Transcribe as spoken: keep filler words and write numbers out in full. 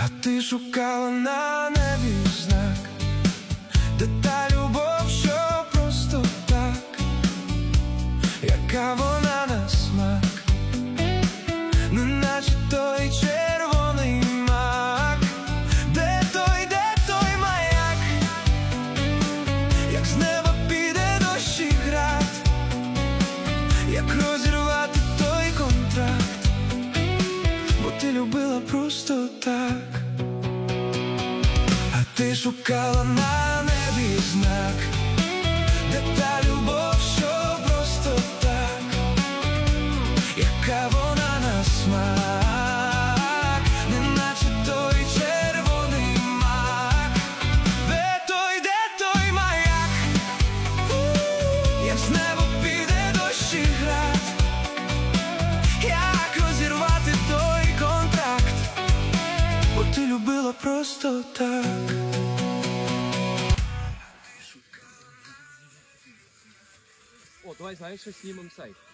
А ти шукала на небі знак, де та любов, що просто так, яка вона на смак, неначе той червоний мак. Де той, де той маяк, як з неба піде дощ і град, як розірвати той контракт, бо ти любила просто так. А ти шукала на небі знак, де та любов, що просто так, яка вона на смак, неначе той червоний мак. Де той, де той маяк, як з неба піде дощ і град, як розірвати той контракт, бо ти любила просто так. О, давай, знаєш, що знімемо цей.